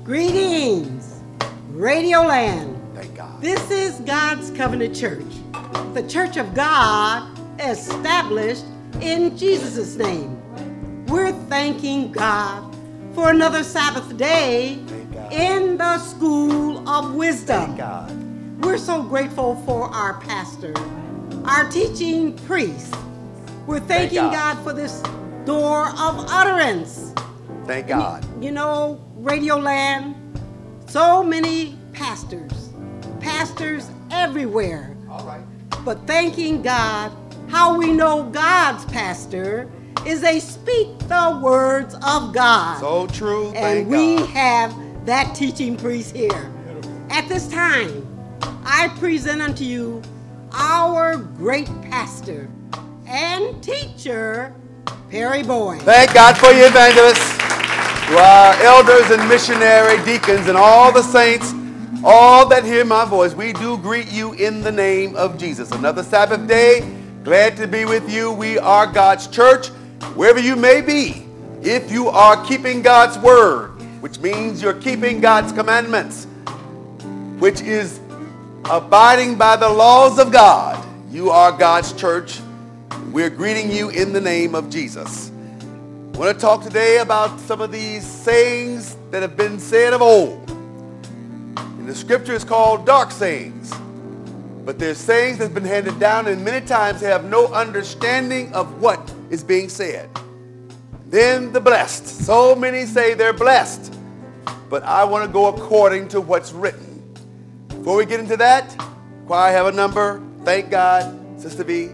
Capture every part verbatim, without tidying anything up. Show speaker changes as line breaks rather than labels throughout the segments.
Greetings, Radio Land.
Thank God.
This is God's Covenant Church, the Church of God established in Jesus' name. We're thanking God for another Sabbath day in the School of Wisdom.
Thank God.
We're so grateful for our pastor, our teaching priest. We're thanking
Thank
God.
God
for this door of utterance.
Thank God.
You know, Radio Land, so many pastors, pastors everywhere.
All right.
But thanking God, how we know God's pastor is they speak the words of God.
So true.
And
Thank
we
God.
have that teaching priest here. At this time, I present unto you our great pastor and teacher, Perry Boyd.
Thank God for you, evangelists, to our elders and missionary deacons and all the saints, all that hear my voice. We do greet you in the name of Jesus. Another Sabbath day. Glad to be with you. We are God's church, wherever you may be. If you are keeping God's word, which means you're keeping God's commandments, which is abiding by the laws of God, you are God's church. We're greeting you in the name of Jesus. I want to talk today about some of these sayings that have been said of old. In the scripture, it's called dark sayings. But there's sayings that's been handed down and many times have no understanding of what is being said. Then the blessed. So many say they're blessed. But I want to go according to what's written. Before we get into that, choir, have a number. Thank God, Sister V.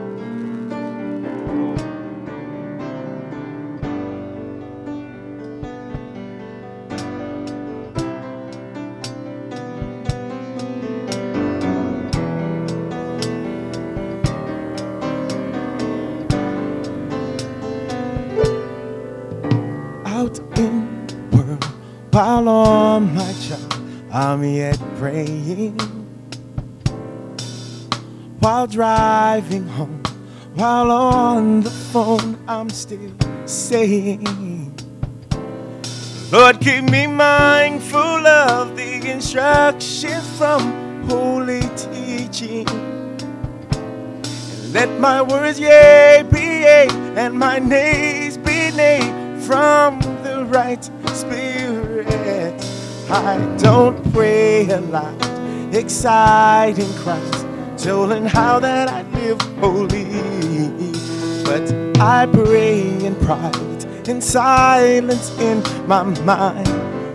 While on my job, I'm yet praying. While driving home, while on the phone, I'm still saying, Lord, keep me mindful of the instructions from holy teaching. And let my words yea be yea, and my nays be nay from the right spirit. I don't pray a lot, exciting Christ, telling how that I live holy. But I pray in private, in silence, in my mind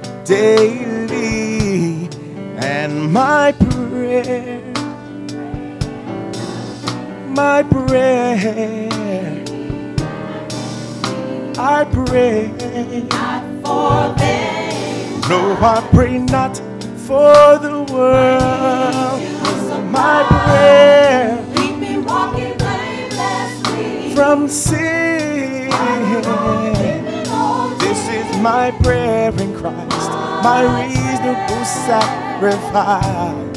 daily. And my prayer, my prayer, I pray
not for them.
No, I pray not for the world. My prayer,
keep me walking blamelessly
from sin. This is my prayer in Christ, my reasonable sacrifice.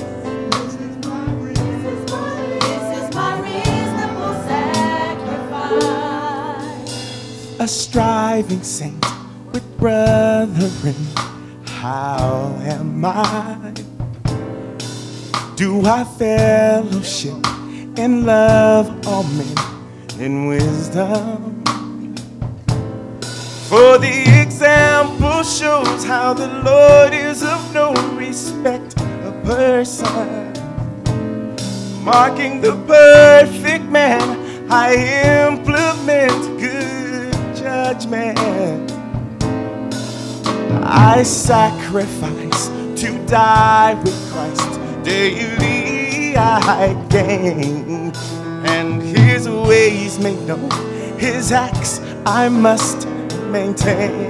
This is my reasonable sacrifice.
A striving saint with brethren, how am I? Do I fellowship and love all men in wisdom? For the example shows how the Lord is of no respect of person. Marking the perfect man, I implement good judgment. I sacrifice to die with Christ. Daily I gain, and his ways make known, his acts I must maintain.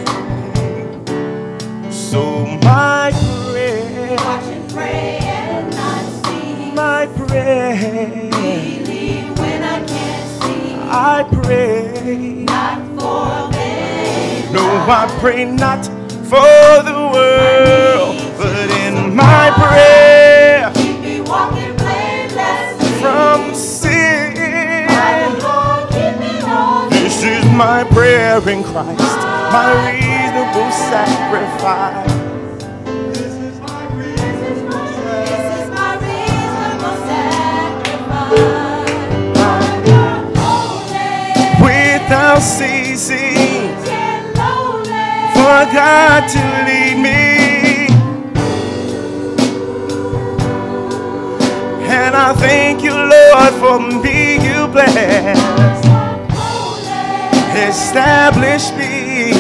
So my prayer,
watch and pray and not see,
my prayer,
believe when I can't see,
I pray
not for them.
No, I pray not for the world, but in my prayer,
keep me walking blamelessly
from sin.
by the Lord, keep me holy.
This is my prayer. prayer in Christ, my reasonable sacrifice.
This is my reasonable sacrifice.
Without ceasing, for God to lead me, and I thank you, Lord, for me you bless, establish me.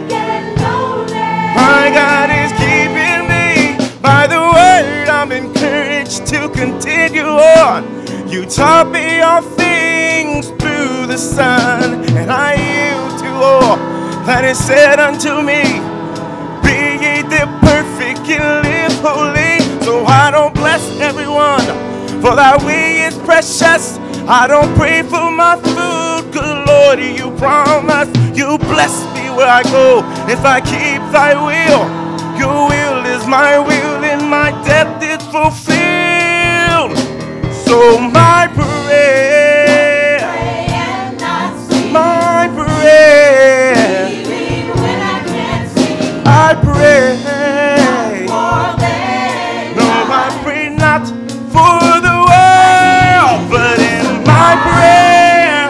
My God is keeping me. By the word I'm encouraged to continue on. You taught me all things through the Son, and I yield to all that is said unto me. Be ye the perfect and live holy. So I don't bless everyone, for thy way is precious. I don't pray for my food, good Lord, you promise you bless me where I go if I keep thy will. Your will is my will and my death is fulfilled. So my prayer, my prayer, I pray, no, I pray not for the world, but in my prayer,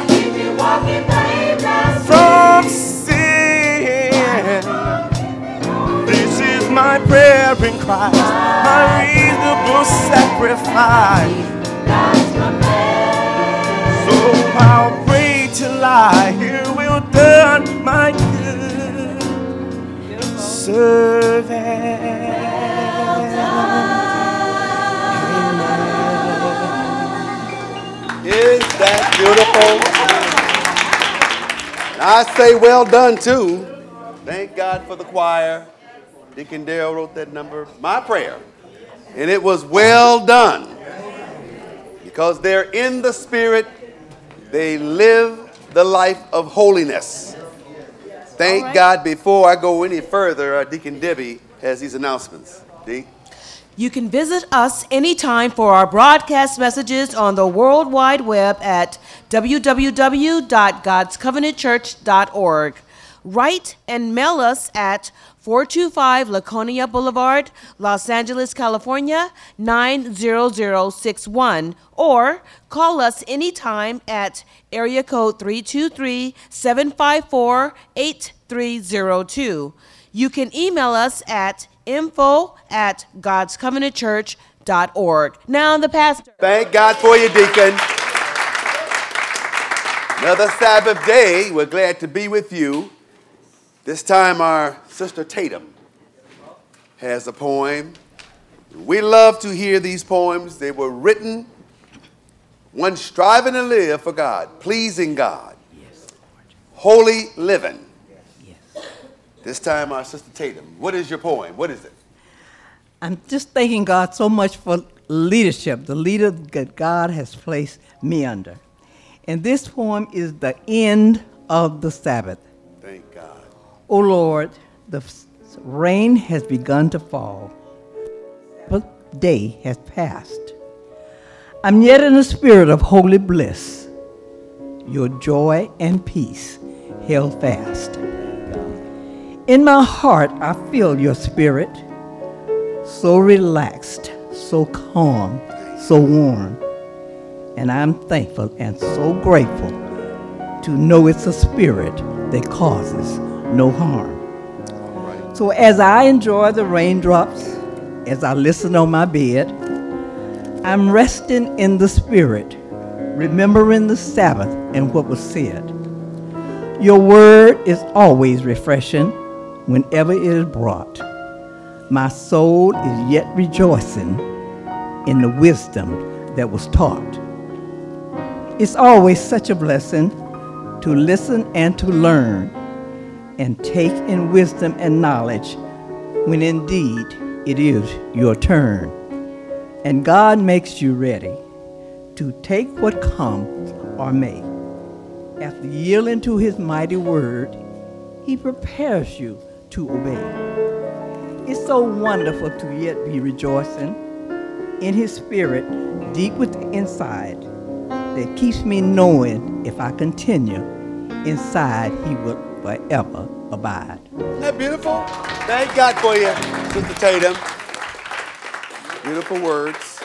from sin. This is my prayer in Christ, my reasonable sacrifice. So I'll pray till I hear well done, my good servant.
Is that beautiful? And I say well done too. Thank God for the choir. Deacon Dale wrote that number, my prayer. And it was well done. Because they're in the Spirit, they live the life of holiness. Thank right. God. Before I go any further, uh, Deacon Debbie has these announcements. Dee?
You can visit us anytime for our broadcast messages on the World Wide Web at w w w dot gods covenant church dot org. Write and mail us at four two five Laconia Boulevard, Los Angeles, California, nine zero zero six one, or call us anytime at area code three two three, seven five four, eight three zero two. You can email us at info at gods covenant church dot org. Now the pastor.
Thank God for you, Deacon. Another Sabbath day. We're glad to be with you. This time our sister Tatum has a poem. We love to hear these poems. They were written, one striving to live for God, pleasing God, yes, holy living. Yes. This time our sister Tatum. What is your poem? What is it?
I'm just thanking God so much for leadership, the leader that God has placed me under. And this poem is the end of the Sabbath.
Thank God.
O Lord, the rain has begun to fall. The day has passed. I'm yet in a spirit of holy bliss. Your joy and peace held fast. In my heart, I feel your spirit, so relaxed, so calm, so warm. And I'm thankful and so grateful to know it's a spirit that causes no harm. Right. So as I enjoy the raindrops, as I listen on my bed, I'm resting in the Spirit, remembering the Sabbath and what was said. Your word is always refreshing whenever it is brought. My soul is yet rejoicing in the wisdom that was taught. It's always such a blessing to listen and to learn and take in wisdom and knowledge when indeed it is your turn. And God makes you ready to take what comes or may. After yielding to his mighty word, he prepares you to obey. It's so wonderful to yet be rejoicing in his spirit deep within inside that keeps me knowing if I continue inside, he will forever abide.
Isn't that beautiful? Thank God for you, Sister Tatum. Beautiful words.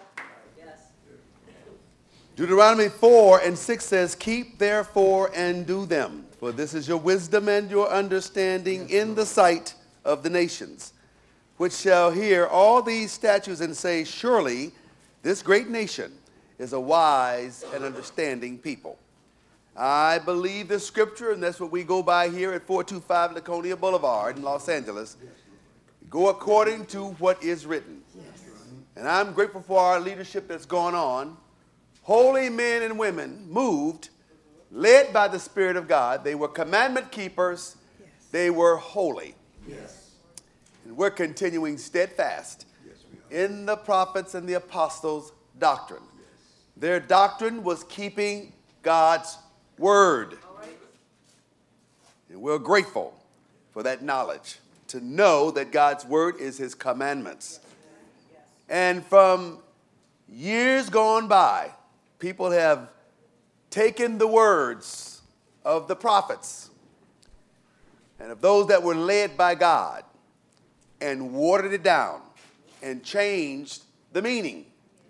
Deuteronomy four and six says, keep therefore and do them, for this is your wisdom and your understanding in the sight of the nations, which shall hear all these statutes and say, surely this great nation is a wise and understanding people. I believe this scripture, and that's what we go by here at four two five Laconia Boulevard in Los Angeles. Go according to what is written. And I'm grateful for our leadership that's gone on. Holy men and women moved, led by the Spirit of God. They were commandment keepers. Yes. They were holy. Yes. And we're continuing steadfast yes, in the prophets and the apostles' doctrine. Yes. Their doctrine was keeping God's word. Right. And we're grateful for that knowledge, to know that God's word is his commandments. Yes. And from years gone by, people have taken the words of the prophets and of those that were led by God and watered it down and changed the meaning.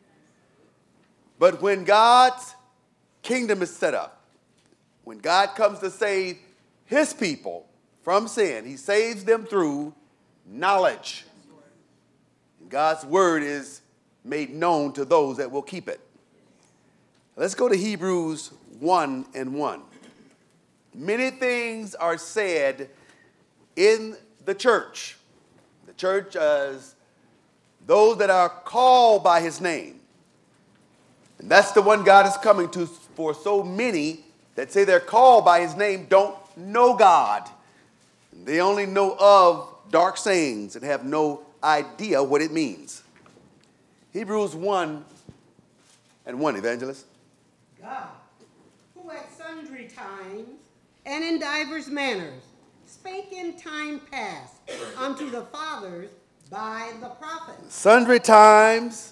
But when God's kingdom is set up, when God comes to save his people from sin, he saves them through knowledge. And God's word is made known to those that will keep it. Let's go to Hebrews one and one. Many things are said in the church. The church as those that are called by his name. And that's the one God is coming to, for so many that say they're called by his name don't know God. They only know of dark sayings and have no idea what it means. Hebrews one and one, Evangelist.
God, who at sundry times and in divers manners spake in time past unto the fathers by the prophets.
Sundry times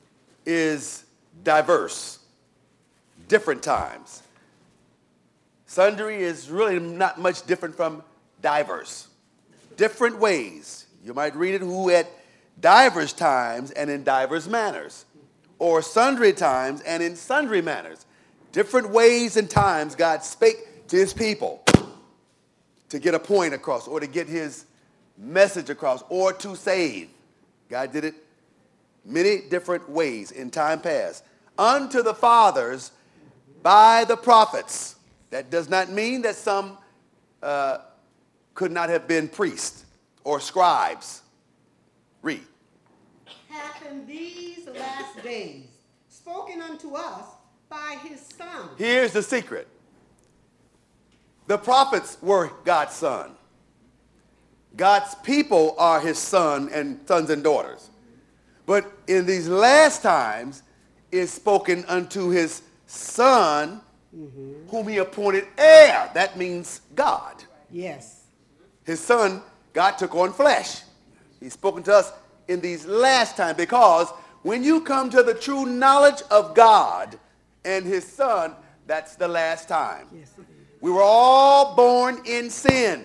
is diverse, different times. Sundry is really not much different from diverse, different ways. You might read it, who at divers times and in divers manners, or sundry times and in sundry manners. Different ways and times God spake to his people to get a point across or to get his message across or to save. God did it many different ways in time past. Unto the fathers by the prophets. That does not mean that some uh, could not have been priests or scribes. Read.
Hath in these last days spoken unto us by his son.
Here's the secret. The prophets were God's son. God's people are his son and sons and daughters. But in these last times is spoken unto his son, mm-hmm. whom he appointed heir. That means God.
Yes.
His son, God took on flesh. He's spoken to us in these last times, because when you come to the true knowledge of God and his son, that's the last time.
Yes,
we were all born in sin,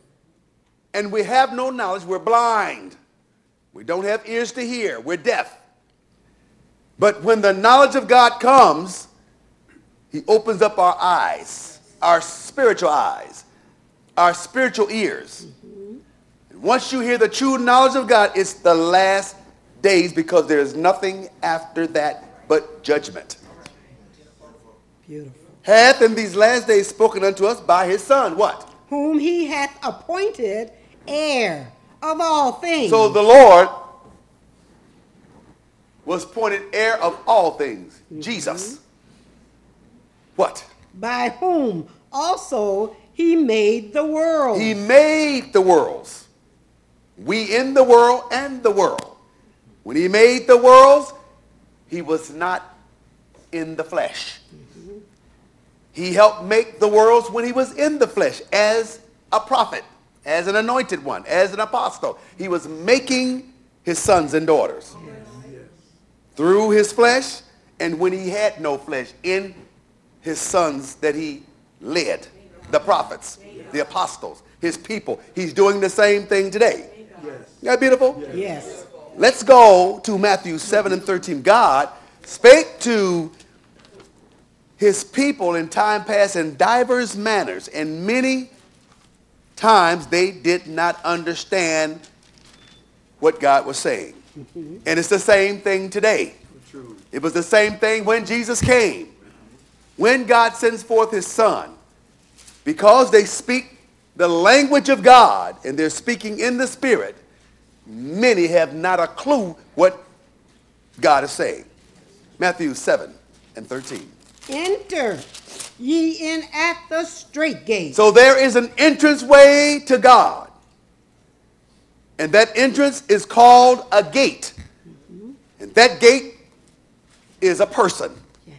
and we have no knowledge. We're blind. We don't have ears to hear. We're deaf. But when the knowledge of God comes, he opens up our eyes, our spiritual eyes, our spiritual ears. Mm-hmm. And once you hear the true knowledge of God, it's the last days, because there is nothing after that but judgment.
Beautiful.
Hath in these last days spoken unto us by his son. What?
Whom he hath appointed heir of all things.
So the Lord was appointed heir of all things. Mm-hmm. Jesus. What?
By whom also he made the world.
He made the worlds. We in the world and the world. When he made the worlds, he was not in the flesh. Mm-hmm. He helped make the worlds when he was in the flesh as a prophet, as an anointed one, as an apostle. He was making his sons and daughters. Yes. Through his flesh, and when he had no flesh, in his sons that he led. the prophets, the apostles, his people. He's doing the same thing today. Isn't that beautiful?
Yes.
Let's go to Matthew seven and thirteen. God spake to his people in time past in divers manners, and many times they did not understand what God was saying. Mm-hmm. And it's the same thing today. True. It was the same thing when Jesus came. When God sends forth his son, because they speak the language of God and they're speaking in the Spirit, many have not a clue what God is saying. Matthew seven and thirteen.
Enter ye in at the straight gate.
So there is an entrance way to God. And that entrance is called a gate. Mm-hmm. And that gate is a person.
Yes.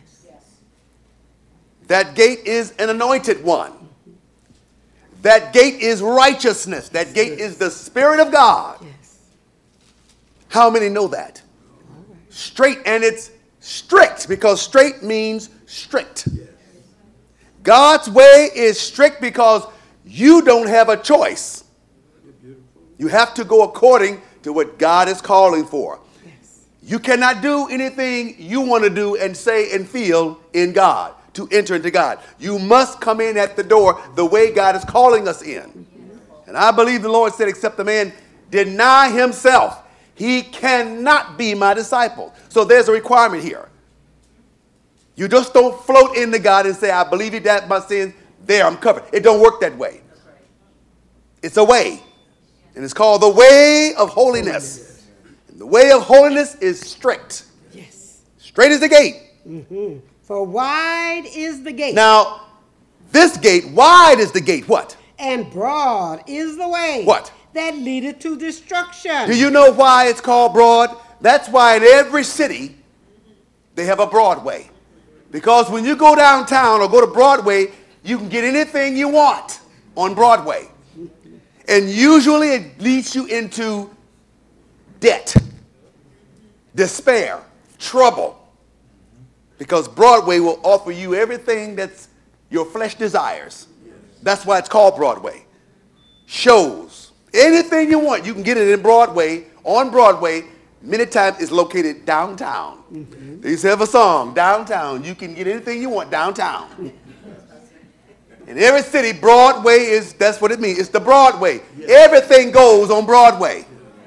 That gate is an anointed one. Mm-hmm. That gate is righteousness. That gate is the Spirit of God.
Yes.
How many know that? Right. Straight, and it's strict, because straight means strict. Yes. God's way is strict because you don't have a choice. You have to go according to what God is calling for. Yes. You cannot do anything you want to do and say and feel in God to enter into God. You must come in at the door the way God is calling us in. Mm-hmm. And I believe the Lord said, except the man deny himself, he cannot be my disciple. So there's a requirement here. You just don't float into God and say, I believe he died for my sins. There, I'm covered. It don't work that way. It's a way. And it's called the way of holiness. And the way of holiness is strict.
Yes.
Straight is the gate.
Mm-hmm. For wide is the gate.
Now, this gate, wide is the gate. What?
And broad is the way.
What?
That leadeth to destruction.
Do you know why it's called broad? That's why in every city they have a Broadway. Because when you go downtown or go to Broadway, you can get anything you want on Broadway. And usually it leads you into debt, despair, trouble. Because Broadway will offer you everything that's your flesh desires. That's why it's called Broadway. Shows. Anything you want, you can get it in Broadway, on Broadway. Many times it's located downtown. Mm-hmm. They used to have a song, downtown. You can get anything you want downtown. In every city, Broadway is, that's what it means. It's the Broadway. Yes. Everything goes on Broadway.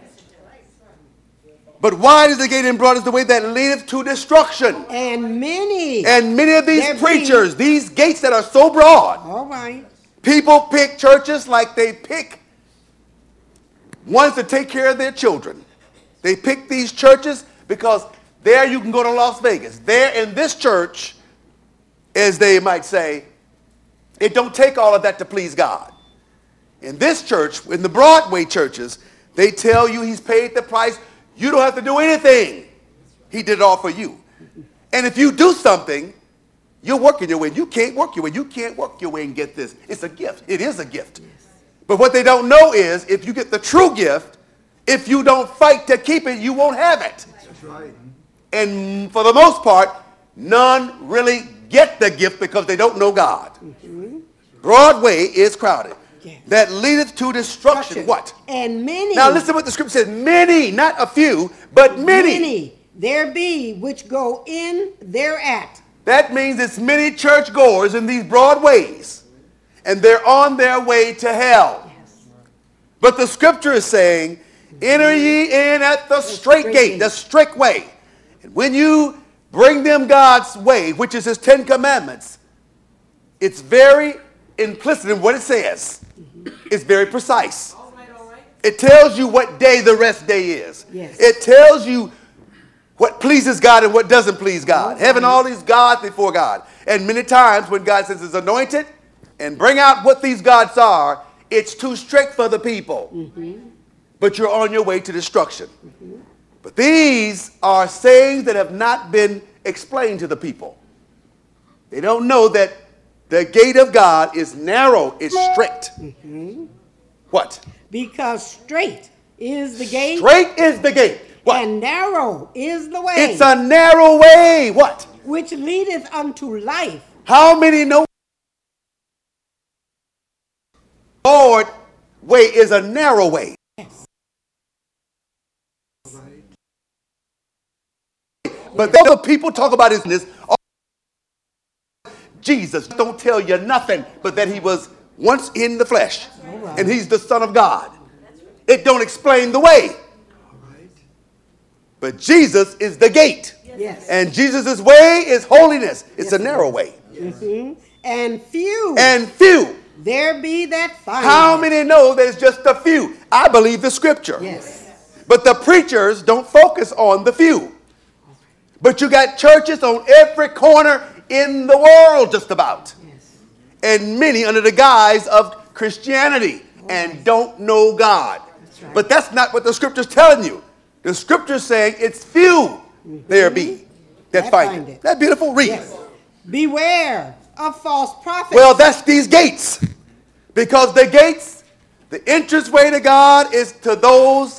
But wide is the gate and broad is the way that leadeth to destruction.
And many.
And many of these preachers, be, these gates that are so broad.
All right.
People pick churches like they pick ones to take care of their children. They pick these churches because there you can go to Las Vegas. There in this church, as they might say, it don't take all of that to please God. In this church, in the Broadway churches, they tell you he's paid the price. You don't have to do anything. He did it all for you. And if you do something, you're working your way. You can't work your way. You can't work your way and get this. It's a gift. It is a gift. But what they don't know is if you get the true gift, if you don't fight to keep it, you won't have it. That's right. And for the most part, none really get the gift because they don't know God. Mm-hmm. Broadway is crowded. Yes. That leadeth to destruction. What?
And many.
Now listen what the scripture says. Many, not a few, but many.
Many there be which go in thereat.
That means it's many churchgoers in these broad ways. And they're on their way to hell. Yes. But the scripture is saying, enter ye in at the, the straight, straight gate, gate, the strict way. And when you bring them God's way, which is his Ten Commandments, it's very implicit in what it says. Mm-hmm. It's very precise. All right, all right. It tells you what day the rest day is.
Yes.
It tells you what pleases God and what doesn't please God. Okay. Having all these gods before God. And many times when God says it's anointed and bring out what these gods are, it's too strict for the people. Mm-hmm. But you're on your way to destruction. Mm-hmm. But these are sayings that have not been explained to the people. They don't know that the gate of God is narrow, it's strict. Mm-hmm. What?
Because straight is the gate.
Straight is the gate. What?
And narrow is the way.
It's a narrow way. What?
Which leadeth unto life.
How many know Lord's way is a narrow way.
Yes.
But then the people talk about his this. Jesus don't tell you nothing but that he was once in the flesh. Right. And he's the Son of God. It don't explain the way. Right. But Jesus is the gate.
Yes.
And Jesus' way is holiness. It's yes. a narrow way.
Mm-hmm. And few.
And few.
There be that find.
How many know that it's just a few? I believe the scripture.
Yes.
But the preachers don't focus on the few. But you got churches on every corner in the world just about. Yes. And many under the guise of Christianity oh, and right. don't know God. That's right. But that's not what the scripture's telling you. The scripture's saying it's few mm-hmm. there be that, that find, find it. it. That beautiful? Read. Yes.
Beware of false prophets.
Well, that's these gates. Because the gates, the entrance way to God is to those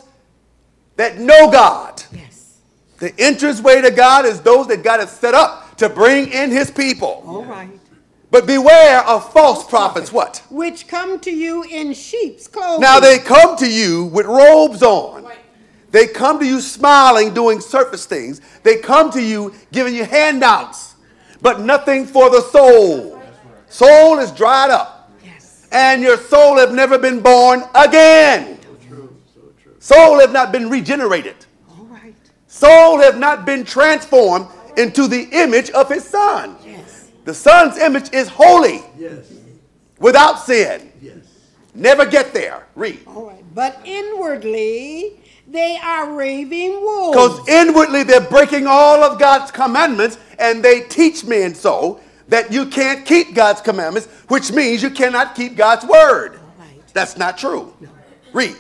that know God.
Yes.
The entrance way to God is those that God has set up to bring in his people.
All right.
But beware of false prophets, what?
Which come to you in sheep's clothing.
Now they come to you with robes on. Right. They come to you smiling, doing surface things. They come to you giving you handouts, but nothing for the soul. Soul is dried up.
Yes.
And your soul have never been born again. So true. So true. Soul have not been regenerated.
All right.
Soul have not been transformed into the image of his son.
Yes.
The son's image is holy.
Yes.
Without sin.
Yes.
Never get there. Read.
All right. But inwardly they are raving wolves.
Because inwardly they're breaking all of God's commandments, and they teach men so that you can't keep God's commandments, which means you cannot keep God's word.
All right.
That's not true.
No.
Read.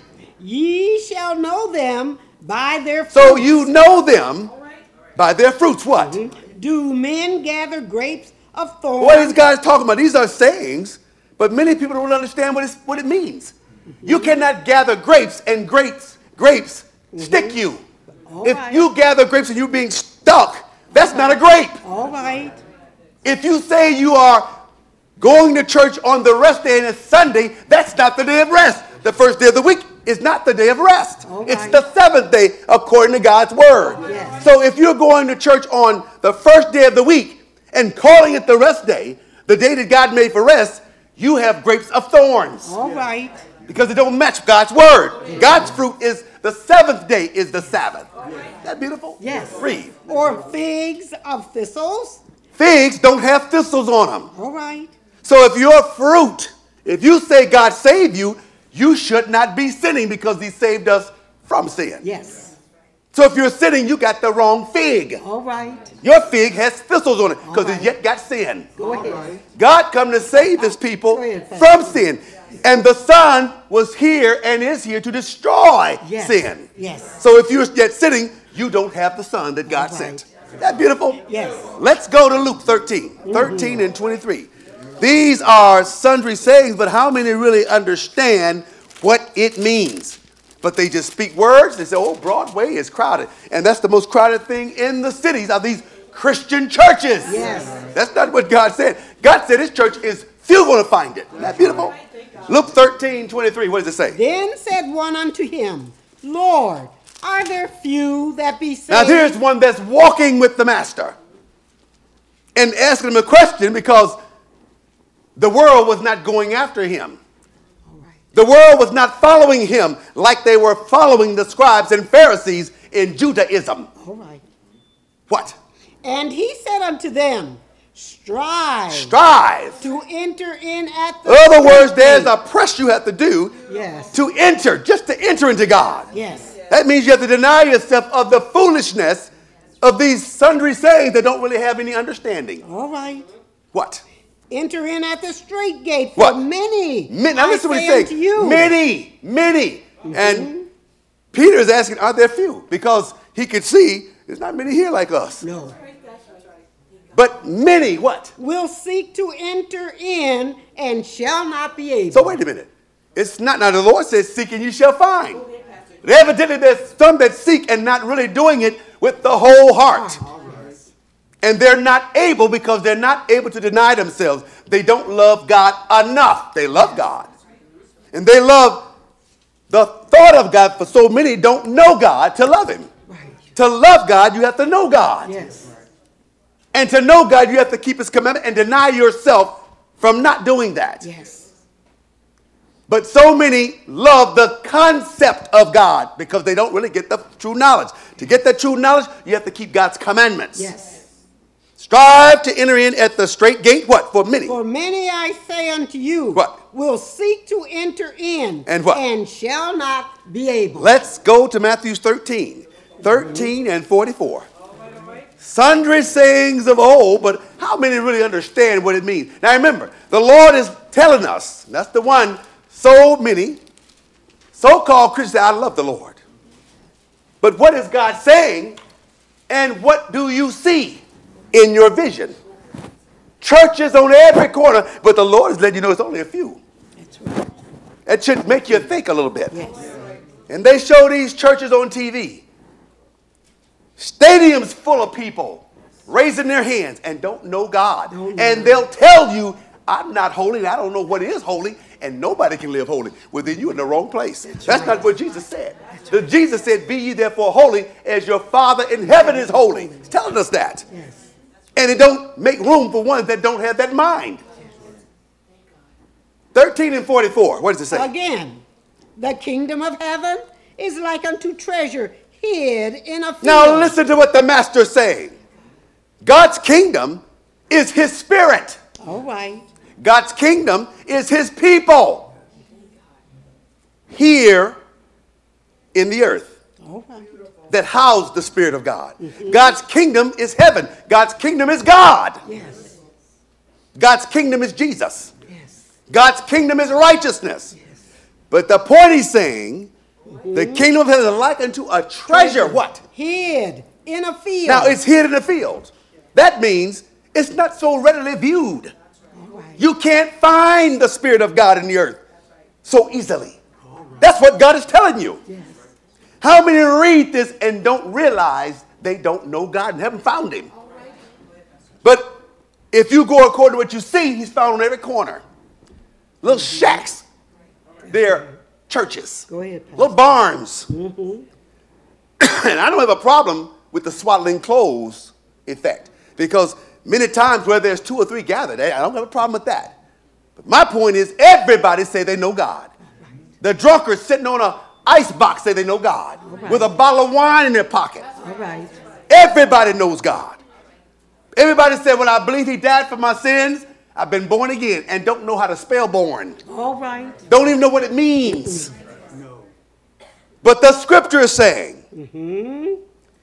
Ye shall know them by their fruits.
So you know them by their fruits. What?
Mm-hmm. Do men gather grapes of thorns?
What is God talking about? These are sayings, but many people don't understand what, it's, what it means. Mm-hmm. You cannot gather grapes and grapes, grapes mm-hmm. stick you. All if right. you gather grapes and you're being stuck, that's
All
not
right.
a grape.
All right.
If you say you are going to church on the rest day and it's Sunday, that's not the day of rest. The first day of the week is not the day of rest.
All
it's
right.
the seventh day according to God's word.
Yes.
So if you're going to church on the first day of the week and calling it the rest day, the day that God made for rest, you have grapes of thorns.
All right.
Because it don't match God's word. Yes. God's fruit is the seventh day is the Sabbath. Isn't that beautiful?
Yes.
Read.
Or figs of thistles.
Figs don't have thistles on them.
All right.
So if your fruit, if you say God saved you, you should not be sinning because he saved us from sin.
Yes.
So if you're sinning, you got the wrong fig.
All right.
Your fig has thistles on it because
right.
it yet got sin.
Go ahead.
God come to save his people
ahead,
from sin. And the Son was here and is here to destroy
yes.
sin.
Yes.
So if you're yet sinning, you don't have the Son that God right. sent. Isn't that beautiful?
Yes.
Let's go to Luke thirteen. Mm-hmm. thirteen and twenty-three. These are sundry sayings, but how many really understand what it means? But they just speak words. They say, oh, Broadway is crowded. And that's the most crowded thing in the cities are these Christian churches.
Yes.
That's not what God said. God said his church is few going to find it. Isn't that beautiful? Luke thirteen, twenty-three. What does it say?
Then said one unto him, Lord, are there few that be saved?
Now there's one that's walking with the master and asking him a question because the world was not going after him. The world was not following him like they were following the scribes and Pharisees in Judaism.
All right.
What?
And he said unto them, Strive.
Strive.
To enter in at the
In other words,
gate.
there's a press you have to do
yes.
to enter, just to enter into God.
Yes.
That means you have to deny yourself of the foolishness of these sundry sayings that don't really have any understanding.
All right.
What?
Enter in at the straight gate, for
What?
many.
Many. Now
I
listen to what
say
he's saying.
unto you.
Many, many.
Mm-hmm.
And Peter is asking, are there few? Because he could see there's not many here like us.
No.
But many, what?
Will seek to enter in and shall not be able.
So wait a minute. It's not, now the Lord says, seek and you shall find. But evidently there's some that seek and not really doing it with the whole heart. And they're not able because they're not able to deny themselves. They don't love God enough. They love God. And they love the thought of God, for so many don't know God to love him.
Right.
To love God, you have to know God.
Yes.
And to know God, you have to keep his commandment and deny yourself from not doing that.
Yes.
But so many love the concept of God because they don't really get the true knowledge. To get the true knowledge, you have to keep God's commandments.
Yes.
Strive to enter in at the straight gate. What? For many.
For many I say unto you,
What?
will seek to enter in,
And what?
and shall not be able.
Let's go to Matthew thirteen. thirteen and forty-four. Sundry sayings of old, but how many really understand what it means? Now remember, the Lord is telling us, that's the one, so many so-called Christians say, I love the Lord. But what is God saying, and what do you see in your vision? Churches on every corner, but the Lord is letting you know it's only a few.
That's right.
That should make you think a little bit.
Yes.
And they show these churches on T V. Stadiums full of people raising their hands and don't know God.
Don't know.
And they'll tell you, I'm not holy, and I don't know what is holy, and nobody can live holy. Well, then you're in the wrong place. That's, That's
right.
not what Jesus said. The Jesus said, be ye therefore holy as your Father in heaven is holy. He's telling us that.
Yes.
And it don't make room for ones that don't have that mind. thirteen and forty-four, what does it say?
Again, the kingdom of heaven is like unto treasure hid in a field.
Now listen to what the master is saying. God's kingdom is his spirit.
All right.
God's kingdom is his people here in the earth
All right.
that house the Spirit of God. Mm-hmm. God's kingdom is heaven. God's kingdom is God.
Yes.
God's kingdom is Jesus.
Yes.
God's kingdom is righteousness. Yes. But the point he's saying, mm-hmm. the kingdom of heaven is like unto a treasure. treasure. What?
Hid in a field.
Now it's hid in the field. That means it's not so readily viewed.
Right.
You can't find the Spirit of God in the earth so easily. Right. That's what God is telling you.
Yes.
How many read this and don't realize they don't know God and haven't found him? Right. But if you go according to what you see, he's found on every corner. Little shacks. They're churches.
Go ahead, Pastor.
Little barns.
Mm-hmm.
And I don't have a problem with the swaddling clothes effect. Because many times where there's two or three gathered, I don't have a problem with that. But my point is, everybody say they know God. Right. The drunkards sitting on an ice box say they know God. Right. With a bottle of wine in their pocket.
All right.
Everybody knows God. Everybody said, when I believe he died for my sins, I've been born again, and don't know how to spell born.
All right.
Don't even know what it means. No. But the scripture is saying, mm-hmm.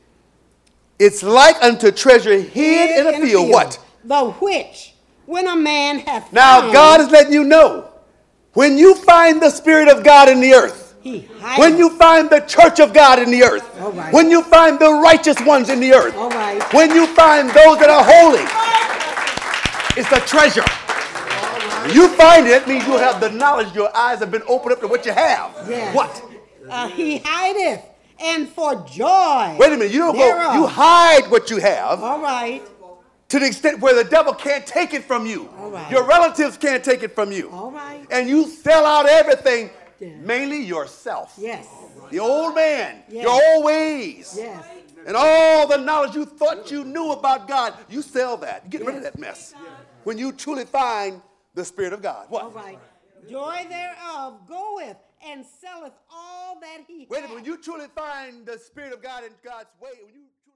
it's like unto treasure hid, hid in, a, in field. a field. What?
The which, when a man hath
Now,
found,
God is letting you know, when you find the Spirit of God in the earth,
he
when you find the church of God in the earth,
all right.
when you find the righteous ones in the earth,
all right.
when you find those that are holy, it's a treasure. When you find it, it means you have the knowledge. Your eyes have been opened up to what you have.
Yes.
What?
Uh, he hideth, and for joy.
Wait a minute. You don't
thereof.
go. You hide what you have.
All right.
To the extent where the devil can't take it from you.
All right.
Your relatives can't take it from you.
All right.
And you sell out everything,
yeah.
mainly yourself.
Yes.
The old man,
yes.
your old ways.
Yes.
And all the knowledge you thought you knew about God, you sell that. Get yes. rid of that mess. Yes. When you truly find the Spirit of God. What?
All right. Joy thereof goeth and selleth all that he
Wait a
hath.
minute. When you truly find the Spirit of God in God's way, when you